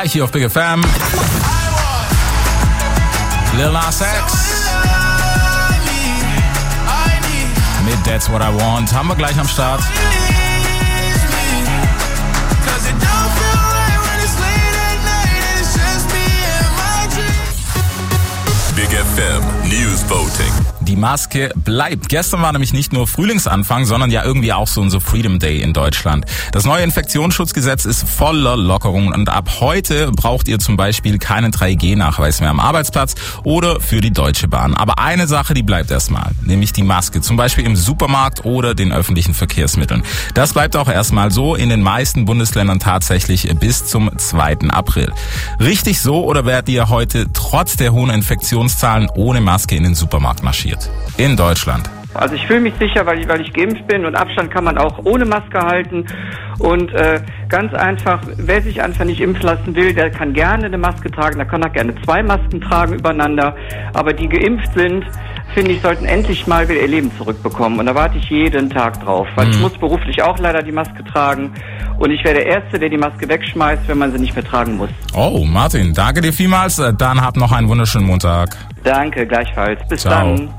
Gleich hier auf Big FM. Lil Nas X mit That's What I Want haben wir gleich am Start. Big FM News Voting. Die Maske bleibt. Gestern war nämlich nicht nur Frühlingsanfang, sondern ja irgendwie auch so unser Freedom Day in Deutschland. Das neue Infektionsschutzgesetz ist voller Lockerungen und ab heute braucht ihr zum Beispiel keinen 3G-Nachweis mehr am Arbeitsplatz oder für die Deutsche Bahn. Aber eine Sache, die bleibt erstmal, nämlich die Maske, zum Beispiel im Supermarkt oder den öffentlichen Verkehrsmitteln. Das bleibt auch erstmal so in den meisten Bundesländern tatsächlich bis zum 2. April. Richtig so, oder werdet ihr heute trotz der hohen Infektionszahlen ohne Maske in den Supermarkt marschiert? In Deutschland. Also ich fühle mich sicher, weil ich geimpft bin und Abstand kann man auch ohne Maske halten. Und ganz einfach, wer sich einfach nicht impfen lassen will, der kann gerne eine Maske tragen, der kann auch gerne 2 Masken tragen übereinander. Aber die geimpft sind, finde ich, sollten endlich mal wieder ihr Leben zurückbekommen. Und da warte ich jeden Tag drauf, weil ich muss beruflich auch leider die Maske tragen. Und ich wäre der Erste, der die Maske wegschmeißt, wenn man sie nicht mehr tragen muss. Oh, Martin, danke dir vielmals. Dann habt noch einen wunderschönen Montag. Danke, gleichfalls. Bis Ciao. dann.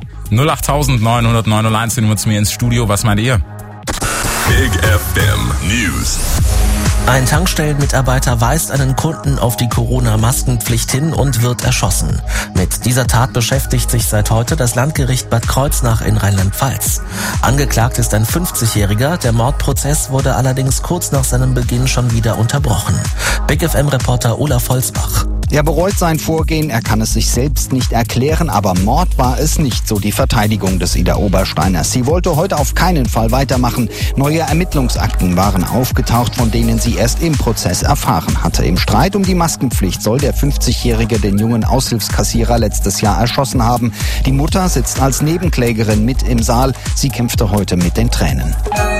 08900 901 die Nummer zu mir ins Studio. Was meint ihr? Big FM News. Ein Tankstellenmitarbeiter weist einen Kunden auf die Corona-Maskenpflicht hin und wird erschossen. Mit dieser Tat beschäftigt sich seit heute das Landgericht Bad Kreuznach in Rheinland-Pfalz. Angeklagt ist ein 50-Jähriger. Der Mordprozess wurde allerdings kurz nach seinem Beginn schon wieder unterbrochen. Big FM-Reporter Olaf Holzbach. Er bereut sein Vorgehen, er kann es sich selbst nicht erklären, aber Mord war es nicht, so die Verteidigung des Ida Obersteiners. Sie wollte heute auf keinen Fall weitermachen. Neue Ermittlungsakten waren aufgetaucht, von denen sie erst im Prozess erfahren hatte. Im Streit um die Maskenpflicht soll der 50-Jährige den jungen Aushilfskassierer letztes Jahr erschossen haben. Die Mutter sitzt als Nebenklägerin mit im Saal. Sie kämpfte heute mit den Tränen.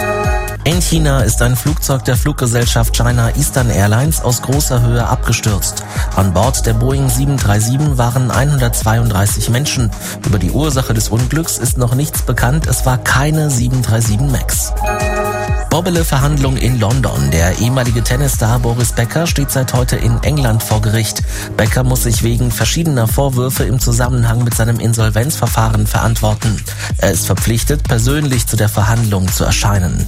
In China ist ein Flugzeug der Fluggesellschaft China Eastern Airlines aus großer Höhe abgestürzt. An Bord der Boeing 737 waren 132 Menschen. Über die Ursache des Unglücks ist noch nichts bekannt. Es war keine 737 MAX. Bobbele-Verhandlung in London. Der ehemalige Tennisstar Boris Becker steht seit heute in England vor Gericht. Becker muss sich wegen verschiedener Vorwürfe im Zusammenhang mit seinem Insolvenzverfahren verantworten. Er ist verpflichtet, persönlich zu der Verhandlung zu erscheinen.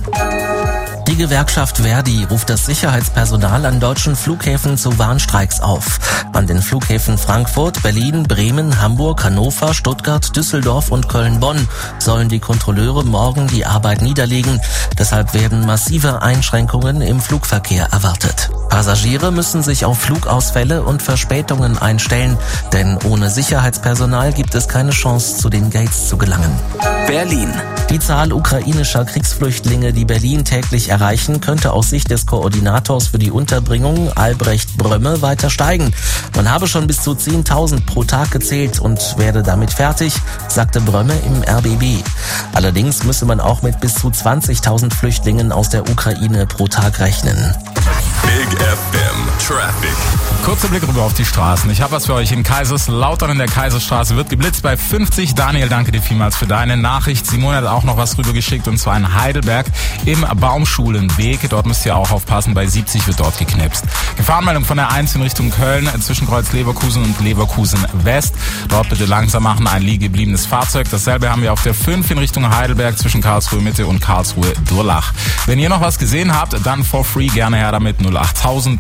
Die Gewerkschaft Verdi ruft das Sicherheitspersonal an deutschen Flughäfen zu Warnstreiks auf. An den Flughäfen Frankfurt, Berlin, Bremen, Hamburg, Hannover, Stuttgart, Düsseldorf und Köln-Bonn sollen die Kontrolleure morgen die Arbeit niederlegen. Deshalb werden massive Einschränkungen im Flugverkehr erwartet. Passagiere müssen sich auf Flugausfälle und Verspätungen einstellen, denn ohne Sicherheitspersonal gibt es keine Chance, zu den Gates zu gelangen. Berlin. Die Zahl ukrainischer Kriegsflüchtlinge, die Berlin täglich erreichen, könnte aus Sicht des Koordinators für die Unterbringung, Albrecht Brömme, weiter steigen. Man habe schon bis zu 10.000 pro Tag gezählt und werde damit fertig, sagte Brömme im RBB. Allerdings müsse man auch mit bis zu 20.000 Flüchtlingen aus der Ukraine pro Tag rechnen. Big FM Traffic. Kurzer Blick rüber auf die Straßen. Ich habe was für euch in Kaiserslautern in der Kaiserstraße. Wird geblitzt bei 50. Daniel, danke dir vielmals für deine Nachricht. Simone hat auch noch was rübergeschickt und zwar in Heidelberg im Baumschulenweg. Dort müsst ihr auch aufpassen, bei 70 wird dort geknipst. Gefahrenmeldung von der 1 in Richtung Köln zwischen Kreuz Leverkusen und Leverkusen West. Dort bitte langsam machen, ein liegebliebenes Fahrzeug. Dasselbe haben wir auf der 5 in Richtung Heidelberg zwischen Karlsruhe Mitte und Karlsruhe Durlach. Wenn ihr noch was gesehen habt, dann for free gerne her damit 08900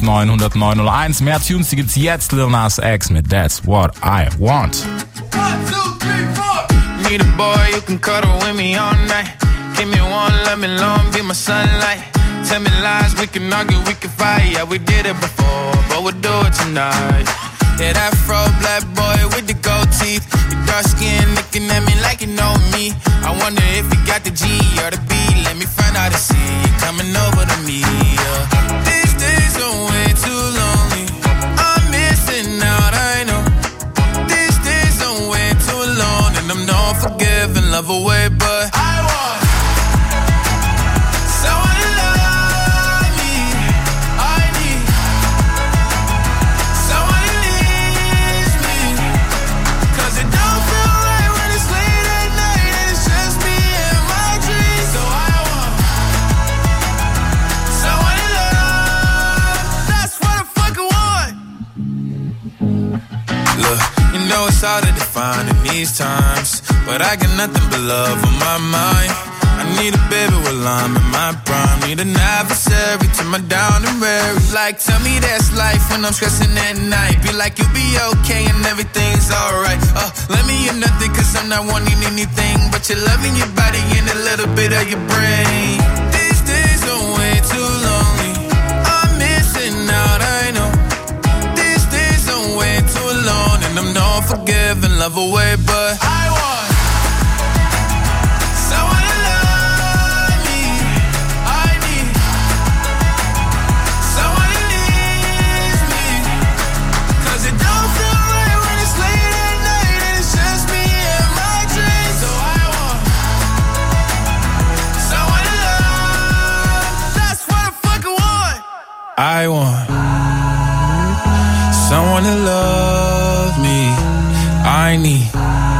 901. Mehr Tunes, die gibt's jetzt. Lil Nas X mit That's What I Want. 1, 2, 3, 4. Need a boy you can cuddle with me all night. Give me one, let me long, be my sunlight. Tell me lies, we can argue, we can fight. Yeah, we did it before, but we'll do it tonight. Yeah, that fro black boy with the gold teeth. Your dark skin looking at me like you know me. I wonder if you got the G or the B. Let me find out and see you coming over to me. Yeah. These days are way too lonely. I'm missing out, I know. These days are way too long, and I'm not forgiving, love away, but I want someone to love me. I need someone who needs me. 'Cause it don't feel right when it's late at night and it's just me and my dreams. So I want someone Look, you know it's hard to define in these times, but I got nothing but love on my mind. I need a baby while I'm in my prime. Need an adversary to my down and weary. Like, tell me that's life when I'm stressing at night. Be like, you'll be okay and everything's alright. Let me hear nothing cause I'm not wanting anything but your loving your body and a little bit of your brain. These days are way too lonely. I'm missing out, I know. These days are way too alone, and I'm not forgiving, love away, but I want someone to love me. I need someone who needs me, cause it don't feel right when it's late at night and it's just me and my dreams. So I want someone to love. That's what I fucking want. I want someone to love me. I need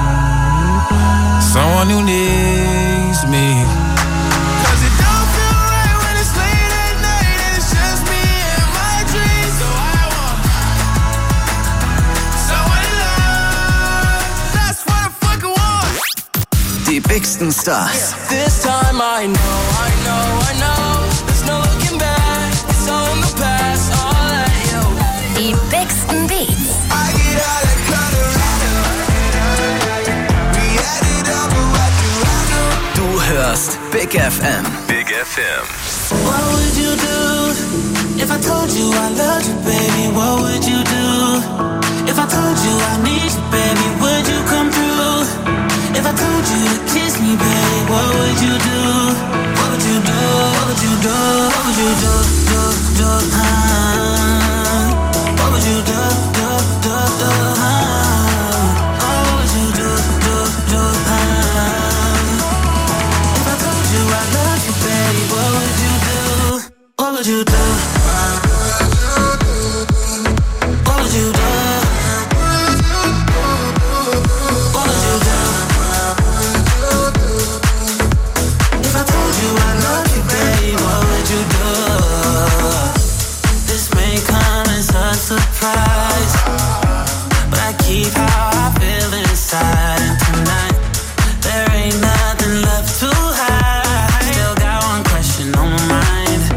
someone who needs me, cause it don't feel right when it's late at night and it's just me and my dreams. So I want someone to love. That's what I fucking want. Die bigsten Stars. This time I know there's no looking back. It's all in the past, all at you. Die bigsten Beats. Du hörst Big FM. Big FM. What would you do if I told you I loved you, baby? What would you do if I told you I need you, baby? Would you come through? If I told you to kiss me, baby, what would you do? What would you do? What would you do? What would you do? What would you do? What would you do? What would you do? What would you do? If I told you I love you, baby, what would you do? This may come as a surprise, but I keep how I feel inside. And tonight, there ain't nothing left to hide. Still got one question on my mind.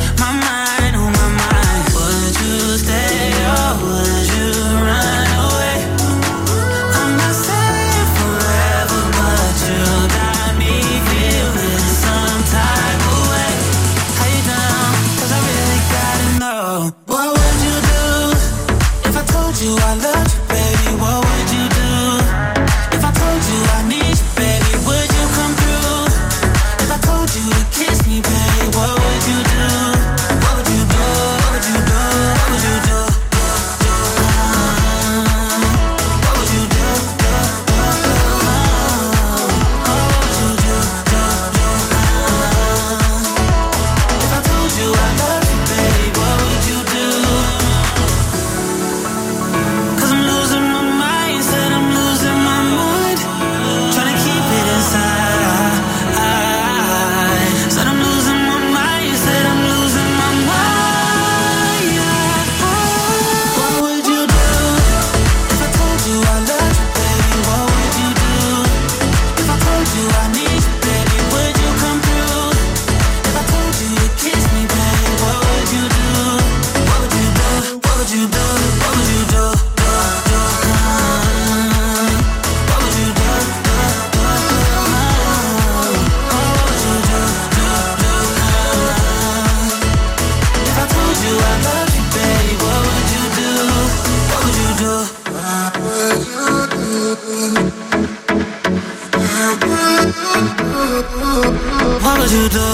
What would you do?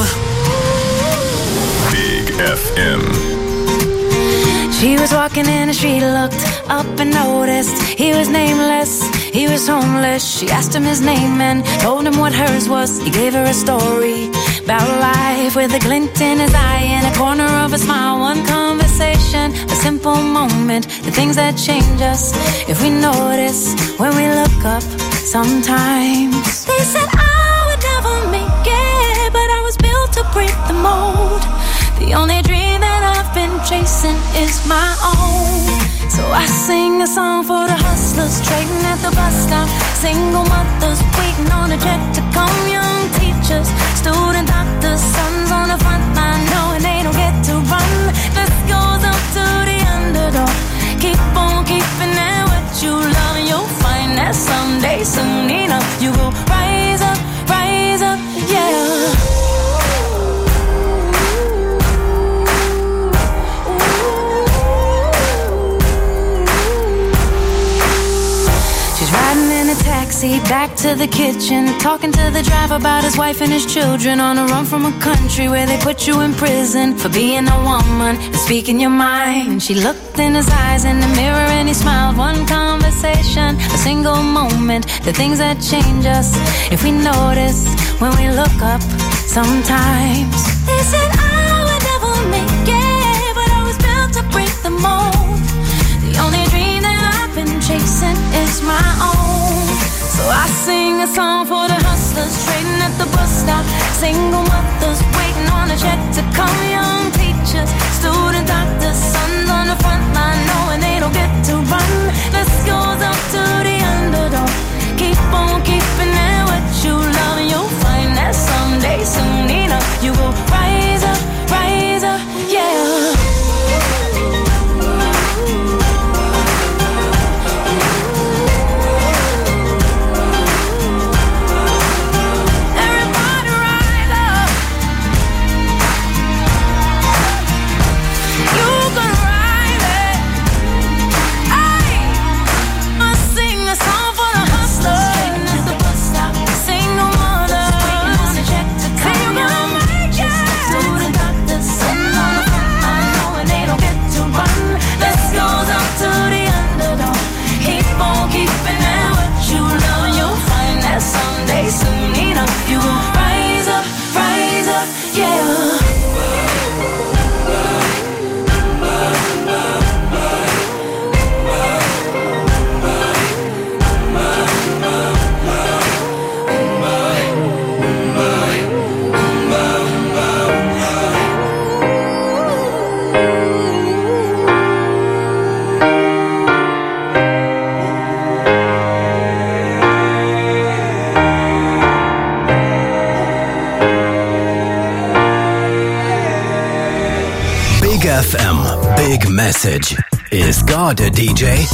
Big FM. She was walking in the street, looked up and noticed he was nameless, he was homeless. She asked him his name and told him what hers was. He gave her a story about life with a glint in his eye and a corner of a smile. One conversation, a simple moment, the things that change us if we notice when we look up sometimes. They said I would never make it, but I was built to break the mold. The only dream that I've been chasing is my own. So I sing a song for the hustlers trading at the bus stop, single mothers waiting on a check to come, young teachers, student doctors, sons on the front line knowing they don't get to run. This goes up to the underdog. Keep on keeping at what you love, and you'll find that someday, soon enough, you will rise up, yeah. Taxi back to the kitchen, talking to the driver about his wife and his children, on a run from a country where they put you in prison for being a woman and speaking your mind. And she looked in his eyes in the mirror and he smiled. One conversation, a single moment, the things that change us if we notice when we look up sometimes. They said I would never make it, but I was built to break the mold. The only dream that I've been chasing is my own. So I sing a song for the hustlers trading at the bus stop, single mothers waiting on a check to come, young teachers, student doctors, sons on the front line knowing they don't get to run. This goes up to the underdog. Keep on keeping at what you love, and you'll find that someday, soon enough, you will rise up, yeah. FM, big message. Is God a DJ?